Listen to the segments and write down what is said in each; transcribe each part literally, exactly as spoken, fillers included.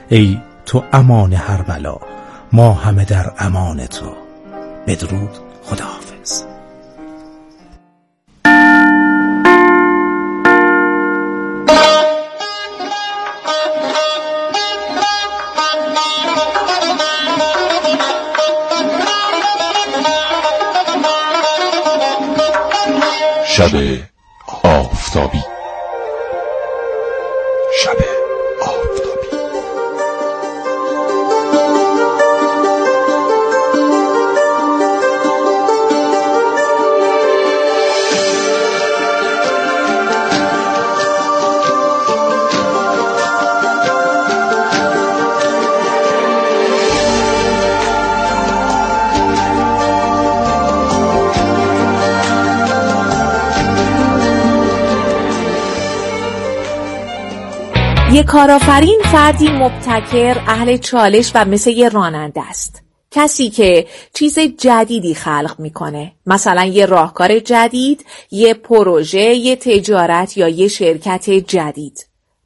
ای تو امان هر بلا، ما همه در امان تو. بدرود، خداحافظ. شب آفتابی. شب آفتابی. یک کارآفرین فردی مبتکر، اهل چالش و مثل یه راننده است. کسی که چیز جدیدی خلق میکنه، مثلا یه راهکار جدید، یه پروژه، یه تجارت یا یه شرکت جدید.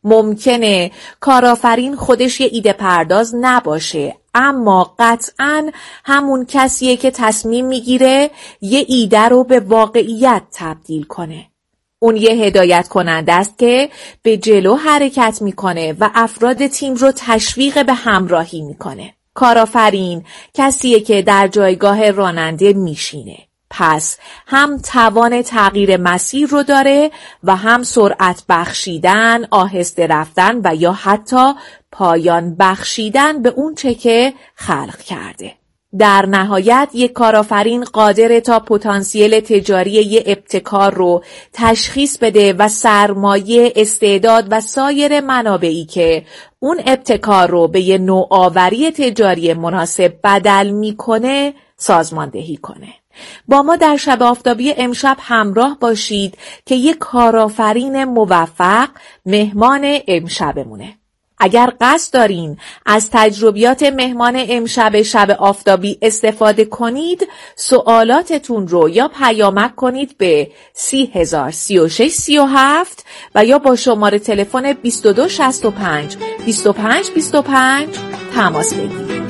ممکنه کارآفرین خودش یه ایده پرداز نباشه، اما قطعاً همون کسیه که تصمیم میگیره یه ایده رو به واقعیت تبدیل کنه. اون یه هدایت کننده است که به جلو حرکت میکنه و افراد تیم رو تشویق به همراهی میکنه. کارآفرین کسیه که در جایگاه راننده میشینه. پس هم توان تغییر مسیر رو داره و هم سرعت بخشیدن، آهسته رفتن و یا حتی پایان بخشیدن به اون چه که خلق کرده. در نهایت یک کارآفرین قادره تا پتانسیل تجاری یک ابتکار رو تشخیص بده و سرمایه، استعداد و سایر منابعی که اون ابتکار رو به یک نوآوری تجاری مناسب بدل میکنه سازماندهی کنه. با ما در شب آفتابی امشب همراه باشید که یک کارآفرین موفق مهمان امشبمونه. اگر قصد دارین از تجربیات مهمان امشب شب آفتابی استفاده کنید، سوالاتتون رو یا پیامک کنید به سی هزار سی و شش سی و هفت و یا با شماره تلفن بیست و دو شصت و پنج بیست و پنج بیست و پنج تماس بگیرید.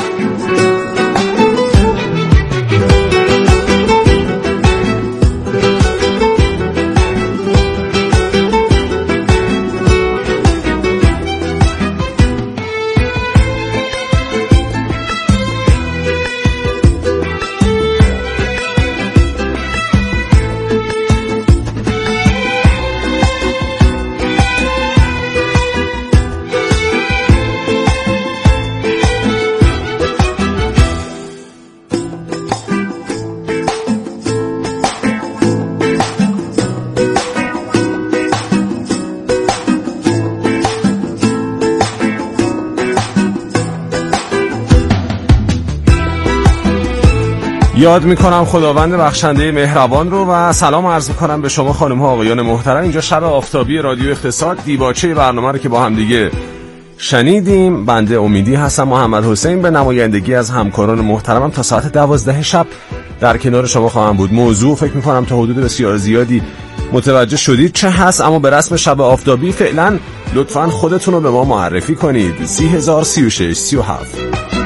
یاد میکنم خداوند بخشنده مهربان رو و سلام عرض میکنم به شما خانم ها آقایان محترم. اینجا شب آفتابی رادیو اقتصاد، دیباچه برنامه رو که با هم دیگه شنیدیم. بنده امیدی هستم، محمد حسین، به نمایندگی از همکاران محترمم تا ساعت دوازده شب در کنار شما خواهم بود. موضوع فکر میکنم تا حدود بسیار زیادی متوجه شدید چه هست، اما به رسم شب آفتابی فعلا لطفاً خودتون رو به ما معرفی کنید. سی هزار سی و شش سی و هفت.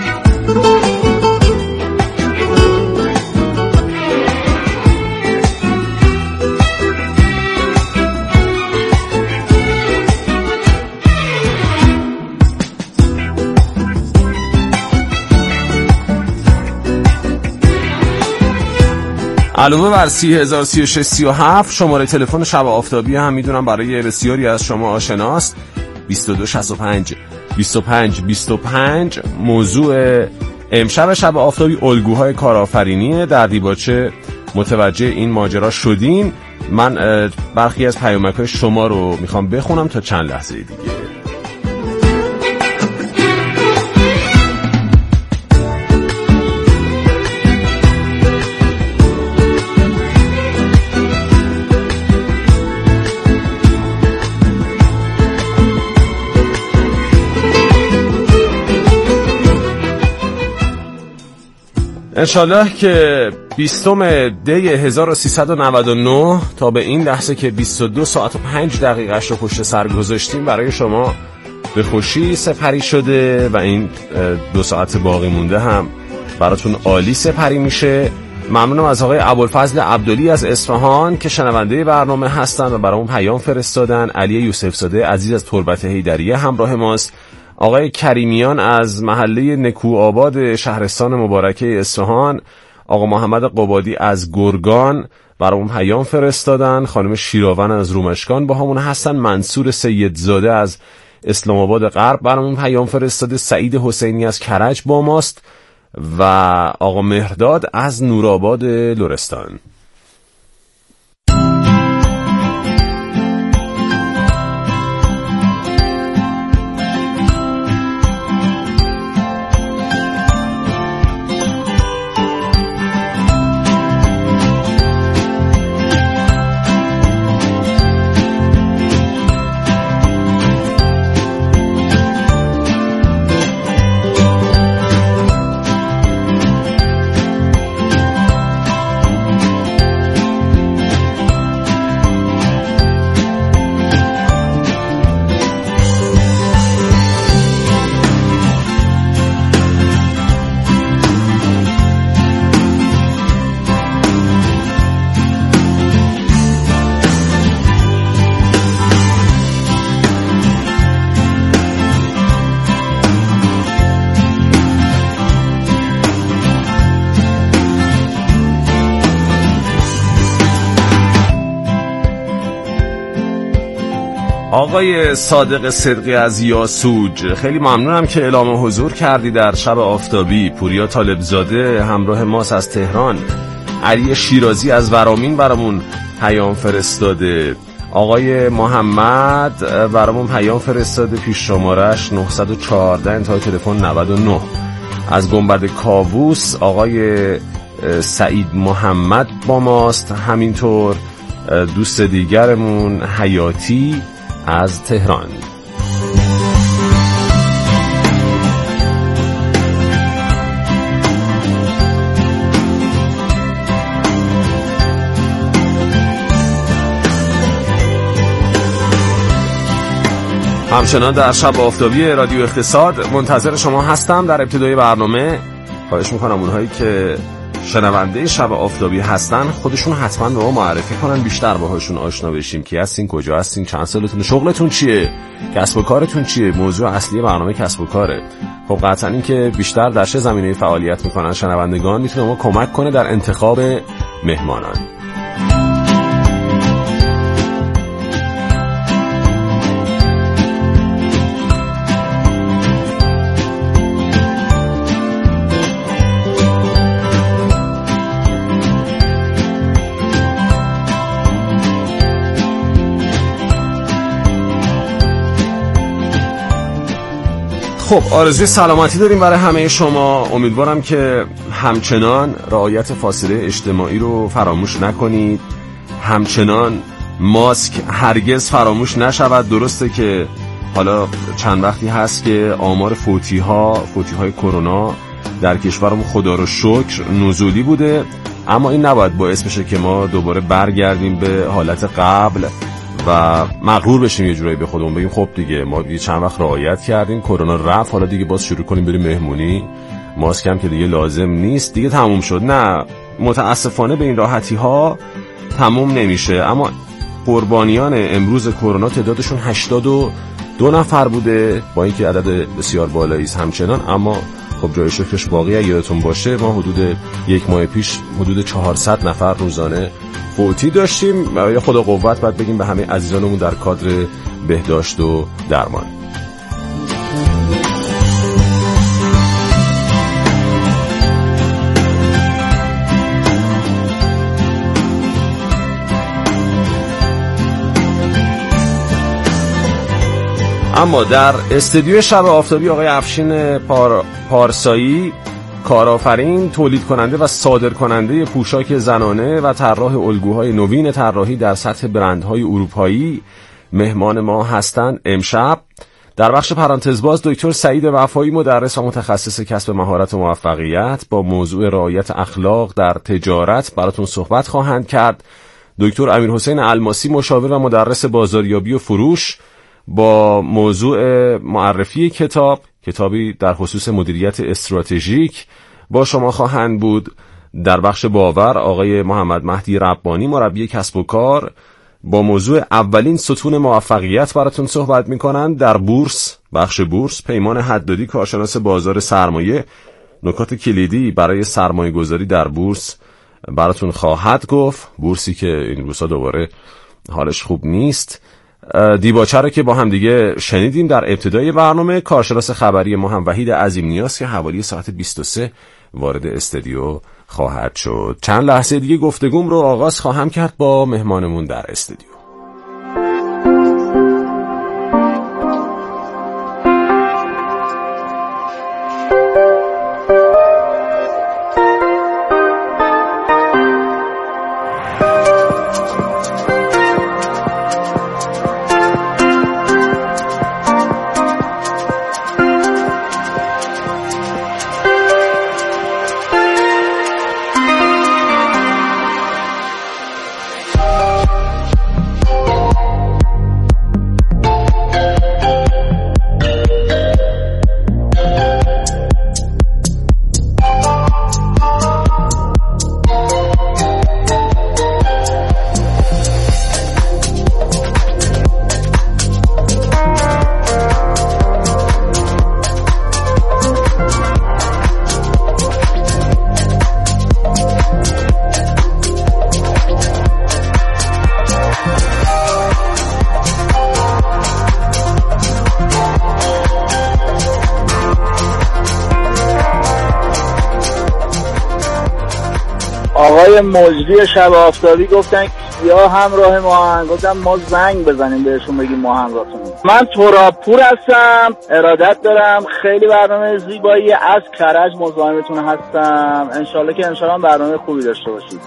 علاوه بر سی هزار سی و شش سی و هفت شماره تلفن شب آفتابی هم میدونم برای بسیاری از شما آشناست. بیست و دو شصت و پنج بیست و پنج بیست و پنج. موضوع امشب شب آفتابی الگوهای کارآفرینی. در دیباچه متوجه این ماجرا شدین. من برخی از پیامک‌های شما رو میخوام بخونم تا چند لحظه دیگه. انشالله که بیستم دی هزار و سیصد و نود و نه تا به این لحظه که بیست و دو ساعت و پنج دقیقه رو پشت سر گذاشتیم برای شما به خوشی سپری شده و این دو ساعت باقی مونده هم براتون عالی سپری میشه. ممنونم از آقای ابوالفضل عبدلی از اصفهان که شنونده برنامه هستن و برامون پیام فرستادن. علی یوسف زاده عزیز از تربت حیدریه همراه ماست. آقای کریمیان از محله نکوآباد شهرستان مبارکه اصفهان. آقا محمد قبادی از گرگان برامون پیام فرستادن. خانم شیراون از رومشکان با همون هستن. منصور سیدزاده از اسلام آباد غرب برامون پیام فرستاده. سعید حسینی از کرج با ماست و آقا مهرداد از نورآباد لرستان. آقای صادق صدقی از یاسوج، خیلی ممنونم که اعلام حضور کردی در شب آفتابی. پوریا طالبزاده همراه ماست از تهران. علی شیرازی از ورامین برامون پیام فرستاده. آقای محمد برامون پیام فرستاده، پیش شمارش نه یک چهار انتهای تلفن نود و نه. از گنبد کاووس آقای سعید محمد با ماست. همینطور دوست دیگرمون حیاتی از تهران. همچنان در شب آفتابی رادیو اقتصاد منتظر شما هستم. در ابتدای برنامه خواهش میکنم اونهایی که شنونده شب آفتابی هستن خودشون حتما به ما معرفی کنن، بیشتر باهاشون آشنا بشیم. کی هستین، کجا هستین، چند سالتون، شغلتون چیه، کسب و کارتون چیه. موضوع اصلی برنامه کسب و کاره. خب قطعا این که بیشتر در چه زمینه‌ای فعالیت میکنن شنوندگان میتونه ما کمک کنه در انتخاب مهمانان. خب آرزوی سلامتی داریم برای همه شما. امیدوارم که همچنان رعایت فاصله اجتماعی رو فراموش نکنید. همچنان ماسک هرگز فراموش نشود. درسته که حالا چند وقتی هست که آمار فوتی ها فوتی های کرونا در کشورمون خدا رو شکر نزولی بوده، اما این نباید باعث بشه که ما دوباره برگردیم به حالت قبل و مغرور بشیم یه جورایی به خودمون بگیم خب دیگه ما دیگه چند وقت رعایت کردیم، کرونا رفت، حالا دیگه باز شروع کنیم بریم مهمونی، ماسک هم که دیگه لازم نیست، دیگه تموم شد. نه، متاسفانه به این راحتی ها تموم نمیشه. اما قربانیان امروز کرونا تعدادشون هشتاد و دو نفر بوده، با اینکه عدد بسیار بالایی است همچنان، اما خب جای شکرش باقیه. یادتون باشه ما حدود یک ماه پیش حدود چهارصد نفر روزانه فوتی داشتیم. یا خدا قوت باید بگیم به همه عزیزانمون در کادر بهداشت و درمان. اما در استودیو شب آفتابی آقای افشین پار... پارسایی، کارآفرین، تولید کننده و صادر کننده پوشاک زنانه و طراح الگوهای نوین طراحی در سطح برندهای اروپایی مهمان ما هستند. امشب در بخش پرانتزباز دکتر سعید وفایی، مدرس و متخصص کسب مهارت و موفقیت، با موضوع رعایت اخلاق در تجارت براتون صحبت خواهند کرد. دکتر امیرحسین الماسی، مشاور و مدرس بازاریابی و فروش، با موضوع معرفی کتاب، کتابی در خصوص مدیریت استراتژیک با شما خواهند بود. در بخش باور آقای محمد مهدی ربانی مربی کسب و کار با موضوع اولین ستون موفقیت براتون صحبت میکنن. در بورس، بخش بورس، پیمان حدادی کارشناس بازار سرمایه نکات کلیدی برای سرمایه گذاری در بورس براتون خواهد گفت. بورسی که این روزها دوباره حالش خوب نیست. دیباچه رو که با هم دیگه شنیدیم در ابتدای برنامه. کارشناس خبری ما هم وحید عظیم نیاز که حوالی ساعت بیست و سه وارد استودیو خواهد شد. چند لحظه دیگه گفتگوم رو آغاز خواهم کرد با مهمانمون در استودیو. آقای مجری شب آفتابی گفتن یا همراه ما هن. گفتم ما زنگ بزنیم بهشون بگیم ما همراهتون. من ترابپور هستم، ارادت دارم، خیلی برنامه زیبایی، از کرج مزاحمتون هستم. انشالله که انشالله برنامه خوبی داشته باشید.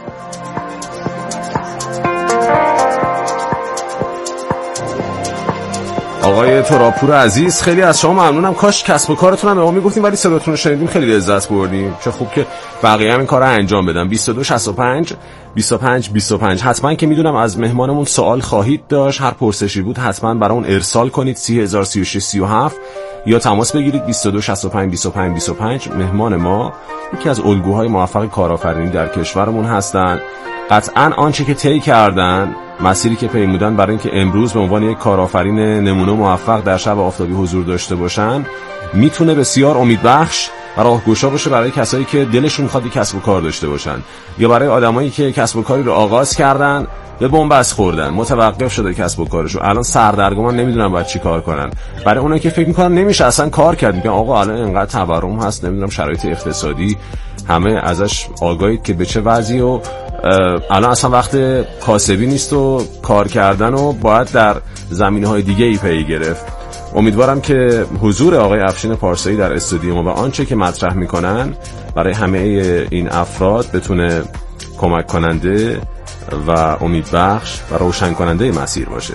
آقای ترابپور عزیز خیلی از شما ممنونم. کاش کسب و کارتون هم به ما میگفتیم ولی صداتون رو شنیدیم، خیلی لذت بردیم. چه خوب که بقیه هم این کارو انجام بدن. بیست و دو شصت و پنج بیست و پنج بیست و پنج. حتما که میدونم از مهمانمون سوال خواهید داشت، هر پرسشی بود حتما برای اون ارسال کنید سی هزار سی و شش سی و هفت یا تماس بگیرید بیست و دو شصت و پنج بیست و پنج بیست و پنج. مهمان ما یکی از الگوهای موفق کارآفرینی در کشورمون هستن. قطعاً آنچه که طی کردن، مسیری که پیمودن برای اینکه امروز به عنوان یک کارآفرین نمونه موفق در شب آفتابی حضور داشته باشن، میتونه بسیار امیدبخش و راهگشا باشه برای کسایی که دلشون میخواد کسب و کار داشته باشن یا برای آدمایی که کسب و کاری رو آغاز کردن به بنبست خوردن، متوقف شده کسب و کارشون، الان سردرگمن نمیدونن باید چی کار کنن. برای اونایی که فکر میکنن نمیشه اصلا کار کرد، میگن آقا الان اینقدر تورم هست، نمیدونم شرایط اقتصادی همه ازش آگاهید که به چه وضعی و الان اصلا وقت کاسبی نیست و کار کردن و باید در زمینه‌های دیگه‌ای پی گرفت. امیدوارم که حضور آقای افشین پارسایی در استودیو ما و آنچه که مطرح میکنن برای همه این افراد بتونه کمک کننده و امیدبخش و روشن کننده مسیر باشه.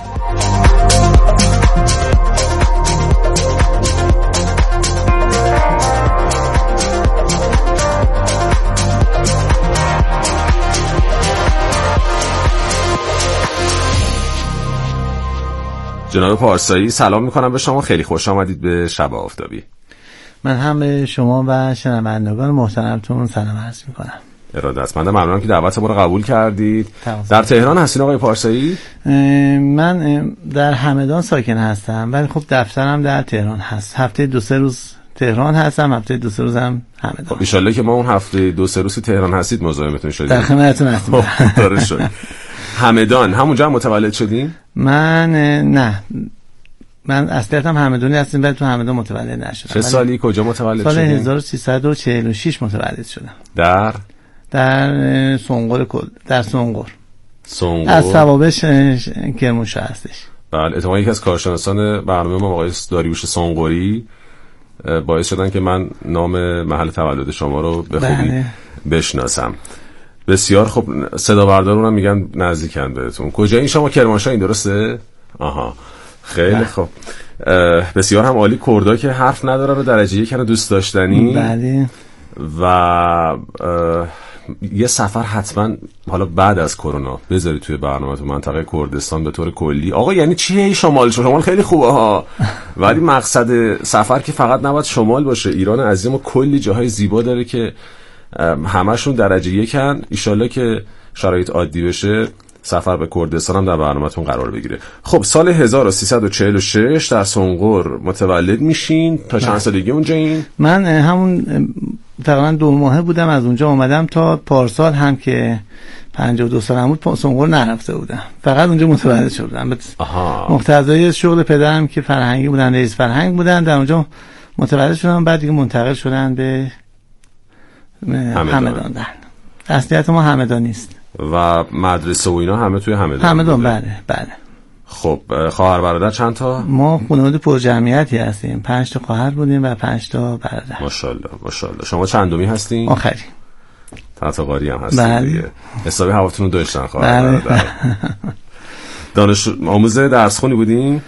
جناب پارسایی سلام میکنم به شما، خیلی خوش آمدید به شب آفتابی. من هم به شما و شنوندگان محترمتون سلام عرض میکنم. ارادتمندم، ممنونم که دعوت ما رو قبول کردید. در تهران هستین آقای پارسایی؟ من در همدان ساکن هستم ولی خب دفترم در تهران هست. هفته دو سه روز تهران هستم، هفته دو سه روزم همدان. خب ان شاءالله که ما اون هفته دو سه روزی تهران هستید مزاحمتون شدیم. در خدمتتون هستم. داره شد. همدان همونجا هم متولد شدین؟ من نه، من اصلیتم همدانی هستم ولی تو همدان متولد نشدم. چه سالی کجا متولد شدین؟ سال هزار و سیصد و چهل و شش متولد شدم. در در سنقر کل در سنقر سنقر از ثوابش کرمانشاه هستش. بله، اتفاقا یکی از کارشناسان برنامه ما آقای داریوش سنقری باعث شدن که من نام محل تولد شما رو به خوبی بله. بشناسم. بسیار خب، صدا بردارون هم میگن نزدیکن بهتون. کجا این شما؟ کرمانشاه، این درسته؟ آها، خیلی بله. خب بسیار هم عالی. کردا که حرف نداره رو درجه یک کنه دوست داشتنی. بله. و یه سفر حتما حالا بعد از کرونا بذاری توی برنامه تو منطقه کردستان به طور کلی. آقا یعنی چیه شمال؟ شمال خیلی خوبه ها، ولی مقصد سفر که فقط نباید شمال باشه. ایران عظیم و کلی جاهای زیبا داره که همشون درجه یکن. ایشالله که شرایط عادی بشه سفر به کردستان هم در برنامه‌تون قرار بگیره. خب سال هزار و سیصد و چهل و شش در سنقر متولد میشین. تا چند سالگی اونجا این؟ من همون تقریبا دو ماهه بودم از اونجا اومدم تا پارسال هم که پنجاه و دو سالم بود سنقر نرفته بودم، فقط اونجا متولد شدم. مقتضای شغل پدرم که فرهنگی بودن، رئیس فرهنگ بودن، در اونجا متولد شدم. بعد دیگه منتقل شدن به همدان. اصلیت ما همدانی است و مدرسه و اینا همه توی همدان. همدان بله بله. خب خواهر برادر چند تا؟ ما خانواده پرجمعیتی هستیم، پنج تا خواهر بودیم و پنج تا برادر. ماشاءالله ماشاءالله. شما چندمی هستین؟ آخری. تاتقاری هم هستین بله. دیگه. حسابی هواتون رو داشتن خواهر بله. برادر. دانش آموز درس خونی بودین؟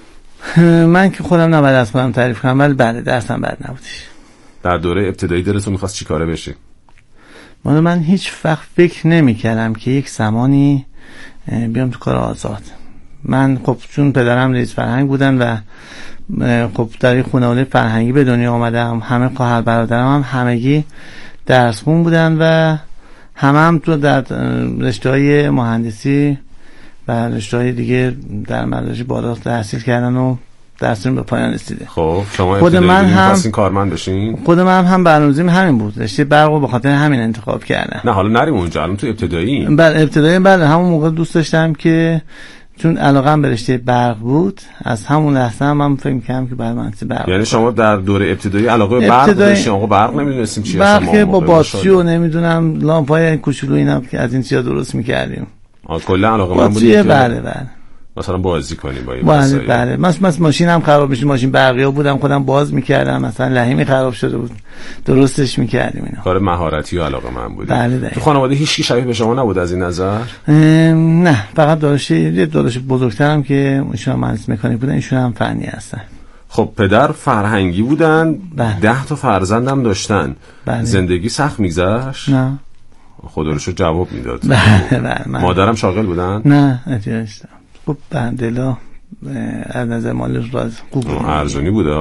من که خودم نباید از خودم تعریف کنم، ولی بله درسم بد نبودش. در دوره ابتدایی دلتون می‌خواست چی کاره بشی؟ من من هیچ وقت فکر نمی‌کردم که یک زمانی بیام تو کار آزاد. من خب چون پدرم رئیس فرهنگ بودن و خب در یک خانواده فرهنگی به دنیا آمدم، همه خواهر برادرم هم همگی درس خون بودن و همه هم تو در رشته‌های مهندسی و رشته‌های دیگه در مدارس بالا تحصیل کردن و درسشون به پایان رسیده. خب شما خود من هم خواستین کارمند بشین؟ خود من هم برنامه‌ام همین بود، رشته برق رو به خاطر همین انتخاب کردم. نه حالا نریم اونجا، الان تو ابتدایی. بله ابتدایی بله. همون موقع دوست داشتم که چون علاقه‌ام به رشته برق بود، از همون لحظه هم من فکر می‌کردم که بعد من برق. یعنی شما در دوره ابتدایی علاقه به برق داشتین؟ آقا برق نمی‌دونستیم چیه اصلا. برق با باتری و نمیدونم لامپای کوچولو اینا که از این چیزا درست می‌کردیم. آ کلا علاقه من بود که بله بله. مثلا بازی کنیم با این بله بله. من مثلا ماشینم خراب میشه، ماشین برقی بودم خودم باز می‌کردم، مثلا لحیمی خراب شده بود درستش می‌کردیم اینا. کار مهارتی و علاقه من بود. بله تو خانواده هیچ کی شبیه به شما نبود از این نظر؟ نه فقط داداش یه داداش بزرگترم که ایشون مهندس مکانیک بودن، ایشون هم فنی هستن. خب پدر فرهنگی بودن، بله. ده تا فرزندم داشتن. بله. زندگی سخت میگذشت؟ نه خدا رو شکر جواب میداد. بله بله. مادرم شاغل بودن؟ نه احتیاج خب بندلا از نظر مالی راز خوب بود، ارزونی بوده.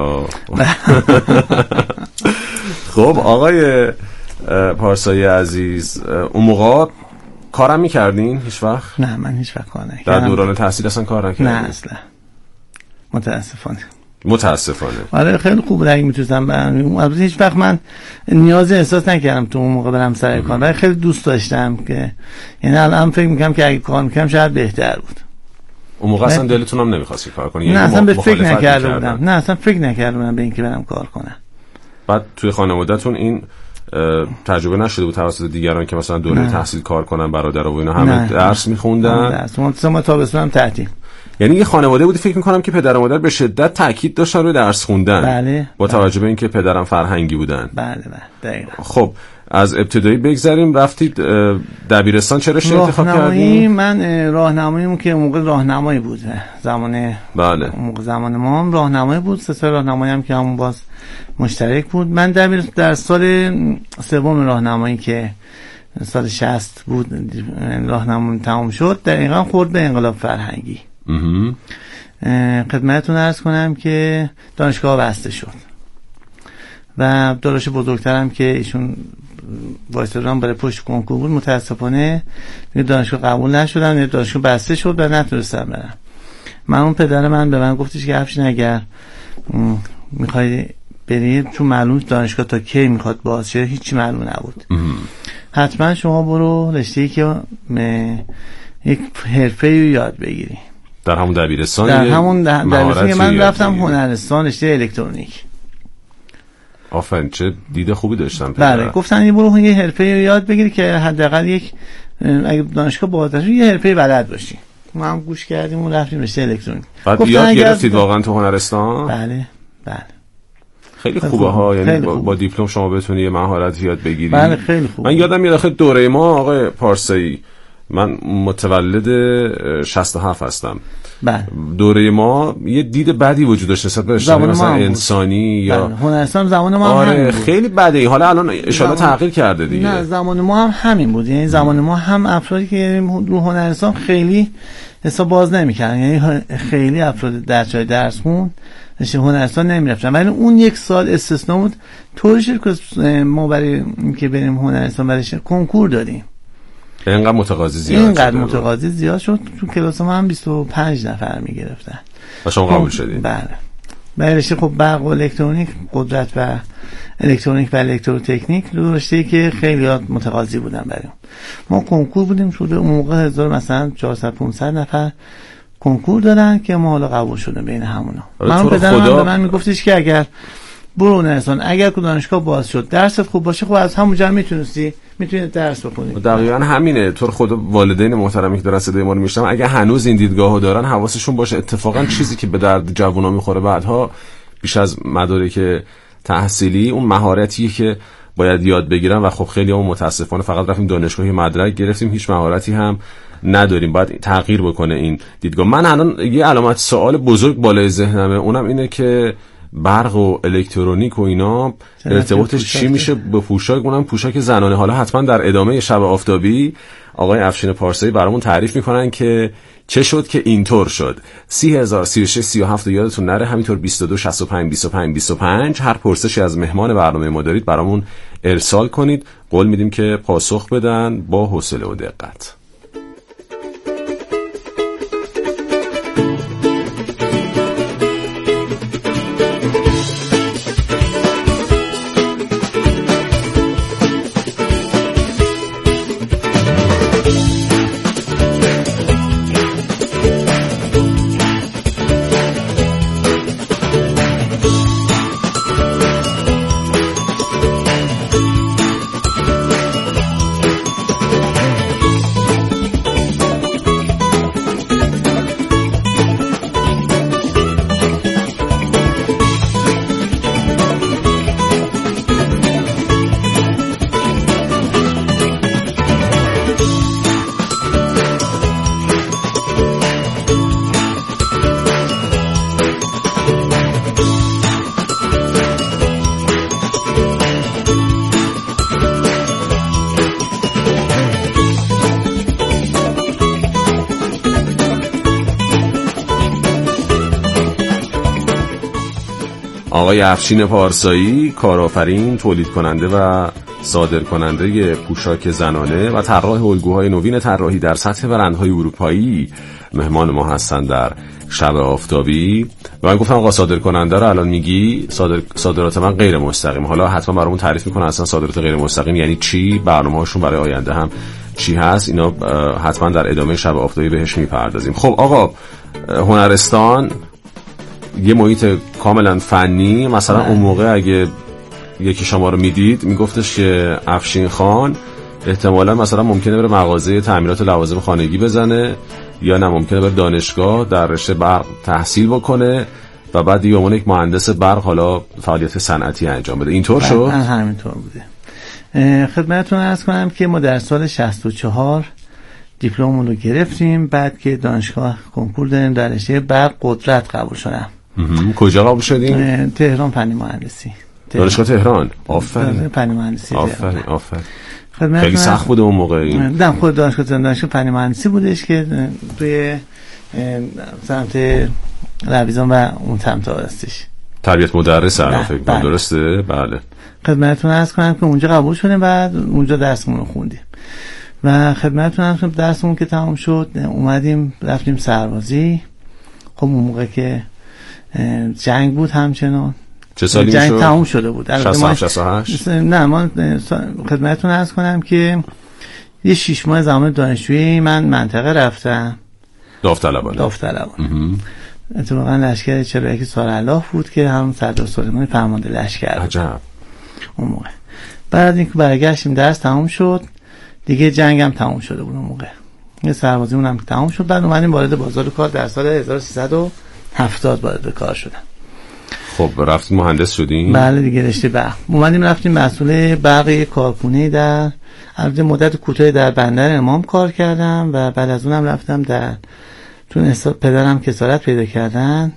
خب آقای پارسایی عزیز، اون موقع کارم میکردین هیچ وقت؟ نه من هیچ وقت کار نکردم. در دوران تحصیل اصلا کار نکردین؟ نه اصلا متاسفانه. متاسفانه. آره خیلی خوب بود اگه میتونستم برم. البته هیچ وقت من نیازی احساس نکردم تو اون موقع برم سر کار، ولی خیلی دوست داشتم که یعنی الان فکر میکنم که اگه کار میکردم شاید بهتر بود. اون موقع اصلا دلتون هم نمیخواستی کار کنی؟ نه اصلا به فکر نکرده بودم. نه اصلا فکر نکرده بودم به اینکه برم کار کنم. بعد توی خانواده‌تون این تجربه نشده بود توسط دیگران که مثلا دوره نه. تحصیل کار کنن، برادر و اینا همه نه. درس میخوندن؟ درس ما ما تابستون هم تعطیل. یعنی یه خانواده بودی فکر میکنم که پدر و مادر به شدت تاکید داشتن روی درس خوندن. بله. با توجه به اینکه پدرم فرهنگی بودن. بله بله دقیقاً. خب از ابتدایی بگذریم، رفتید دبیرستان چه رشته انتخاب کردین؟ من راهنماییم که موقع راهنمایی بود زمان بله موقع زمان ما هم راهنمایی بود، سه سال راهنمایی هم که همون باز مشترک بود. من دبیر در سال سوم راهنمایی که سال شصت بود راهنمایی تمام شد، دقیقاً خورد به انقلاب فرهنگی. خدمتتون عرض کنم که دانشگاه بسته شد و داداش بزرگترم که ایشون وایسادن برای پشت کنکور بود، متاسفانه دانشگاه قبول نشدن، دانشگاه بسته شد و نتونستم برم. من اون پدر من به من گفتش که افشین اگر میخوای بری، چون معلوم دانشگاه تا کی میخواد باز شه هیچی معلوم نبود، حتما شما برو رشته‌ای که یک حرفه‌ای رو یاد بگیری. در همون دبیرستان در همون دبیرستان که من رفتم هنرستان رشته الکترونیک. آفرین، چه دید خوبی داشتم. بله گفتن یه برو یه حرفه‌ای رو یاد بگیری که حداقل یک اگه دانشگاه باهاش یه حرفه‌ای بلد باشی. ما هم گوش کردیم و رفتیم رشته الکترونیک. بعد یاد گرفتید واقعا تو هنرستان؟ بله بله خیلی خوبه ها، یعنی با, با دیپلم شما بتونی یه مهارت یاد بگیری. بله خیلی خوبه. من یادم میاد آخه دوره ما آقای پارسایی من متولد شصت و هفت هستم. بله. دوره ما یه دید بدی وجود داشت نسبت به اجتماعی مثلا انسانی یا بله. هنرستان زمان ما آره هم همین بود. خیلی بده. حالا الان ان شاءالله زمان... تغییر کرده دیگه. نه زمان ما هم همین بود. یعنی زمان ما هم افرادی که رو هنرستان خیلی حساب باز نمی‌کردن، یعنی خیلی افراد در جای درس خون هنرستان نمی‌رفتن، ولی اون یک سال استثنا بود. طوری شد که ما برای اینکه بریم هنرستان برای کنکور دادیم. اینقدر متقاضی زیاد شد. اینقدر متقاضی زیاد شد تو کلاس ما هم بیست و پنج نفر میگرفتن. و شما قبول شدید؟ بله. برشته خب برق و الکترونیک، قدرت و الکترونیک و الکتروتکنیک رشته‌ای که خیلی متقاضی بودن بریم. ما کنکور بودیم شده اون موقع هزار مثلا چهارصد پانصد نفر کنکور دادن که ما حالا قبول شدیم بین همونا. من پدرم خدا... به من میگفتش که اگر برو هنرستان، اگر که دانشگاه باز شد درست خوب باشه، خب از همونجا میتونستی میتونید درس بخونی. دقیقاً همینه. تو خود والدین محترمی که دارن صدای ما رو میشنون اگه هنوز این دیدگاهو دارن حواسشون باشه. اتفاقاً چیزی که به درد جوونا میخوره بعدها بیش از مدارک تحصیلی اون مهارتیه که باید یاد بگیرن و خب خیلی هم متاسفانه فقط رفتیم دانشگاهی مدرک گرفتیم، هیچ مهارتی هم نداریم. باید تغییر بکنه این دیدگاه. من الان یه علامت سوال بزرگ بالای ذهنمه، اونم اینه که برق و الکترونیک و اینا ارتباطش چی میشه به پوشاک، اونم پوشاک زنانه. حالا حتما در ادامه شب آفتابی آقای افشین پارسایی برامون تعریف میکنن که چه شد که اینطور شد. سی هزار سی و شش سی و هفت یادتون نره، همینطور بیست و دو شصت و پنج بیست و پنج بیست و پنج. هر پرسشی از مهمان برنامه ما دارید برامون ارسال کنید، قول میدیم که پاسخ بدن با حوصله و دقت. آقای افشین پارسایی، کارآفرین، تولید کننده و صادر کننده پوشاک زنانه و طراح الگوهای نوین طراحی در سطح برندهای اروپایی، مهمان ما هستند در شب آفتابی. و من گفتم آقا صادر کننده رو الان میگی، صادر صادرات من غیر مستقیم. حالا حتما برامون تعریف میکنه اصلا صادرات غیر مستقیم یعنی چی، برنامه‌هاشون برای آینده هم چی هست. اینا حتما در ادامه شب آفتابی بهش میپردازیم. خب آقا، هنرستان یه محیط کاملا فنی، مثلا اون موقع اگه یکی شما رو میدید میگفتش که افشین خان احتمالا مثلا ممکنه بره مغازه تعمیرات لوازم خانگی بزنه، یا نه ممکنه بره دانشگاه در رشته برق تحصیل بکنه و بعد دیگه عنوان یک مهندس برق حالا فعالیت صنعتی انجام بده. اینطور شد؟ همینطور بوده. خدمتتون عرض کنم که ما در سال شصت و چهار دیپلممون رو گرفتیم، بعد که دانشگاه کنکور دادیم در رشته برق قدرت قبول شدم. کجا قبول شدیم؟ تهران فنی مهندسی. دانشگاه تهران. آفرین. فنی مهندسی. آفرین آفرین. خیلی سخت بوده اون موقع این. نه خود دانشگاه دانشگاه فنی مهندسی بودش که توی سمت رویزان و اون سمت هستش. تربیت مدرس الان فکر کنم درسته؟ بله. خدمتتون عرض کنم که اونجا قبول شدیم، بعد اونجا درسمون رو خوندیم و خدمتتون عرض کنم درسمون که تمام شد اومدیم رفتیم سربازی. خب اون موقع که جنگ بود همچنان. چه سالی جنگ میشد؟ تموم شده بود. شصت و هفت شصت و هشت. نه من خدمتتون عرض کنم که یه شش ماه زمان دانشجویی من منطقه رفتم. داوطلبانه. داوطلبانه. اتفاقا لشکر چهل و یک سارالله بود که هم سردار سلیمانی فرمانده لشکر بود. عجب. اون موقع بعد از اینکه برگشتیم درس تموم شد دیگه جنگ هم تموم شده بود. اون موقع یه سربازیمون هم تموم شد، بعد اومدیم وارد بازار کار در سال هزار و سیصد و هفتاد وارد کار شدم. خب رفتیم مهندس شدیم؟ بله دیگه رشته برق اومدیم رفتیم مسئول برق کارخونه در البته مدت کوتاهی در بندر امام کار کردم و بعد از اونم رفتم در چون پدرم کسالت پیدا کردن،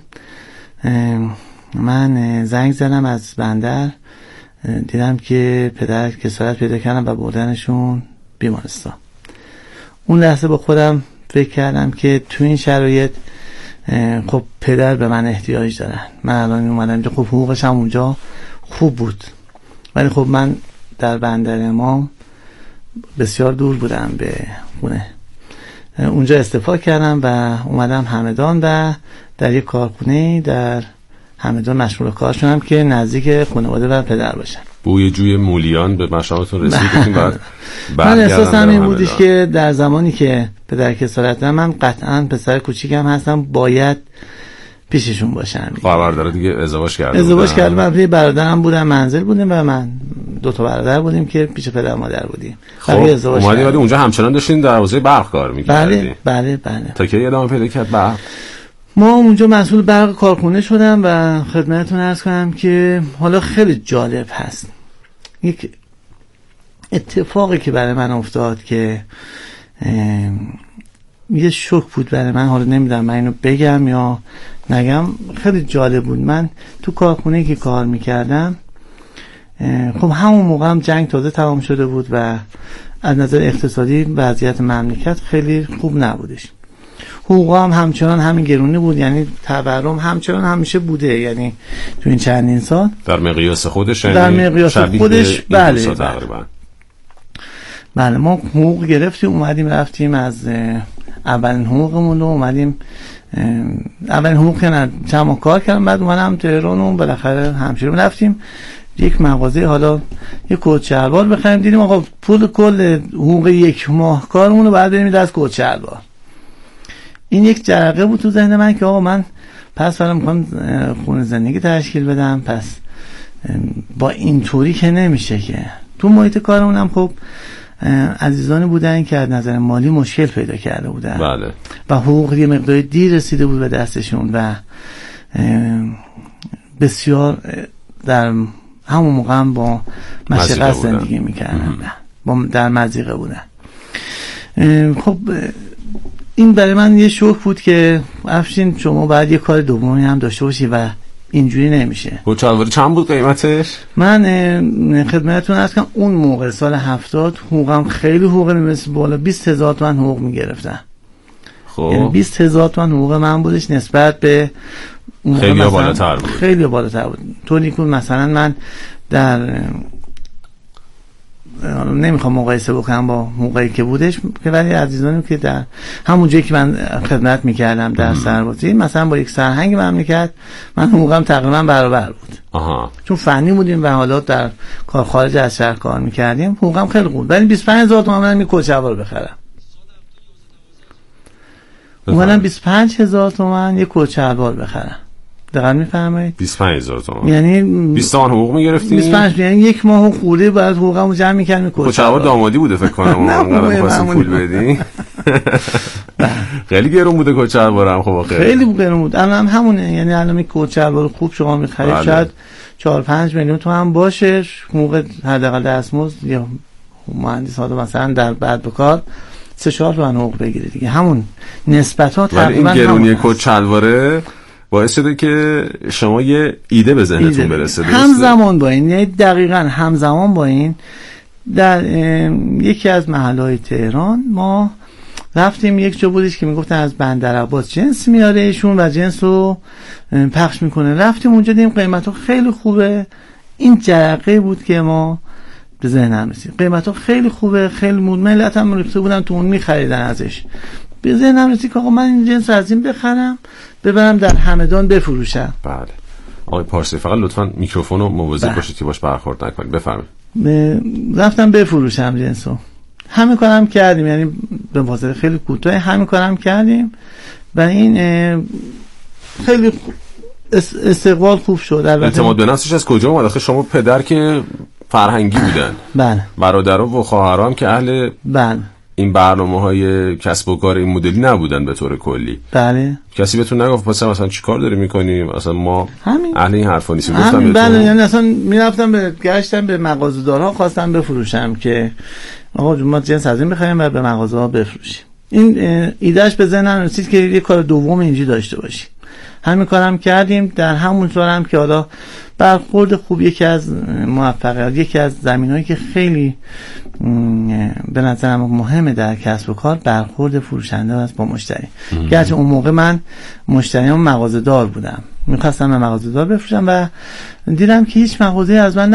من زنگ زدم از بندر، دیدم که پدر کسالت پیدا کردن و بردنشون بیمارستان. اون لحظه با خودم فکر کردم که تو این شرایط خب پدر به من احتیاج دارن. من الان اومدم اینجا، خب حقوقش هم اونجا خوب بود، ولی خب من در بندر امام بسیار دور بودم به خونه. اونجا استعفا کردم و اومدم همدان و در یک کارخونه در همدان مشغول کار شدم که نزدیک خانواده و پدر باشم. بوی جوی مولیان به مشامتون رسید. بعد من احساسم این بودش که در زمانی که پدر کسالت دارم، من قطعا پسر کوچیکم هستم، باید پیششون باشم. خبردار دیگه ازدواج کردم. ازدواج کردم. من برادرم بودم، منزل بودیم و من دو تا برادر بودیم که پیش پدر مادر بودیم. خب اومدی ولی اونجا همچنان داشتین در حوزه برق کار می‌کردین؟ بله بله بله. تا کی ادامه پیدا کرد برق؟ ما اونجا مسئول برق کارخونه شدم و خدمتتون عرض کنم که حالا خیلی جالب هست. یک اتفاقی که برای من افتاد که یه شوک بود برای من، حالا نمیدونم من اینو بگم یا نگم، خیلی جالب بود. من تو کارخونه که کار میکردم، خب همون موقع هم جنگ تازه تمام شده بود و از نظر اقتصادی وضعیت مملکت خیلی خوب نبودش. حقوق هم همچنان همین گرونی بود، یعنی تورم همچنان همیشه بوده، یعنی تو این چندین سال در مقیاس خودش، در مقیاس خودش بله بله. بله ما حقوق گرفتیم، اومدیم رفتیم از اولین حقوقمون رو اومدیم اولین حقوق که چند ماه کار کردم، بعد اومدم تهران و بالاخره همشیره رفتیم یک مغازه، حالا یک کت شلوار بخریم. دیدیم آقا پول کل حقوق یک ماه کارمون رو بعد بریم دست کت شلوار. این یک جرقه بود تو ذهن من که آقا من پس فردا میخوام خونه زندگی تشکیل بدم، پس با این طوری که نمیشه که. تو محیط کارمونم خب عزیزانی بودن که از نظر مالی مشکل پیدا کرده بودن بله. و حقوق یه مقدار دیر رسیده بود به دستشون و بسیار در همون موقع هم با مشقت زندگی میکردن، با در مضیقه بودن. خب این برای من یه شوک بود که افشین شما باید یه کار دومی هم داشته باشی و اینجوری نمیشه. کت شلوار چند بود قیمتش؟ من خدمتتون عرض کنم اون موقع سال هفتاد حقوقم خیلی حقوق میرسید بالا، بیست هزار تومان حقوق میگرفتن. خب یعنی بیست هزار تومان حقوق من بودش نسبت به خیلی بالاتر بود. خیلی بالاتر بود. تو نیکون مثلا من در نمیخوام مقایسه بکنم با موقعی که بودش، که ولی عزیزانی که در همون جایی که من خدمت میکردم در سربازی، مثلا با یک سرهنگ مملکت من حقوقم تقریبا برابر بود. آها. چون فنی بودیم و حالا در کار خارج از شهر کار میکردیم، حقوقم خیلی خوب. ولی بیست و پنج هزار تومان من یک کت شلوار بخرم. اومدم بیست و پنج هزار تومان یک کت شلوار بخرم. دقیقاً میفهمید؟ بیست و پنج هزار تومان. یعنی بیست تومان حقوق میگرفتی؟ بیست و پنج یعنی یک ماه خورده بعد حقوقمو جمع می‌کردم. کت شلوار دامادی بوده فکر کنم. اونقدر واسه پول بدی. خیلی گرون بوده کت شلوارم. خب خیلی خیلی گرون بود. الان همونه، یعنی الان یک کت شلوار خوب شما می‌خرید شاید چهار پنج میلیون تومان باشه، حقوق حداقل دستمزد یا مهندس ها مثلا در بعد بکار سه چهار تومن حقوق بگیره دیگه. همون نسبت‌ها تقریبا این گرونی کت شلواره باعث شده که شما یه ایده به ذهنتون برسه. همزمان با این، یعنی دقیقاً همزمان با این در یکی از محلهای تهران ما رفتیم، یک جا بودش که میگفتن از بندرعباس جنس میاره ایشون و جنس رو پخش میکنه. رفتیم اونجا دیدیم قیمت‌ها خیلی خوبه. این جرقه بود که ما به ذهنم رسید. قیمت‌ها خیلی خوبه، خیلی مود ملت هم ریخته بودن تو اون میخریدن ازش. به ذهنم رسید که آقا من این جنس از این بخرم ببرم در همدان بفروشم. بله. آقای پارسی فقط لطفاً میکروفون رو مواظب باشید که باش برخورد نکنید. بفرمایید. رفتم بفروشم جنسو. همین کارم کردیم، یعنی به واسطه خیلی کوتاه همین کارم کردیم و این خیلی استقبال خوب شد. اعتماد به نفسش از کجا اومد؟ آخه شما پدر که فرهنگی بودن. بله. برادرها و خواهرام که اهل بله این برنامه‌های کسب و کار این مدلی نبودن به طور کلی. بله. کسی بهتون نگفت مثلا مثلا چیکار داری می‌کنی؟ مثلا ما همین. اهل این حرفا نیستیم. گفتم بله، یعنی اصلا میرفتم به گشتم به مغازه‌دارها خواستم بفروشم که آقا جون ما جنس از این بخریم و به مغازه ها بفروشیم. این ایدهش به ذهنم رسید که یه کار دوم اینجوری داشته باشیم. همین کارم کردیم. در همون طورم که حالا برخورد خوب یکی از موفقیت، یکی از زمینهایی که خیلی به نظرم مهمه در کسب و کار، برخورد فروشنده است با مشتری. گرچه اون موقع من مشتریام مغازه دار بودم، میخواستم به مغازه دار بفروشم و دیدم که هیچ مغازه‌ای از من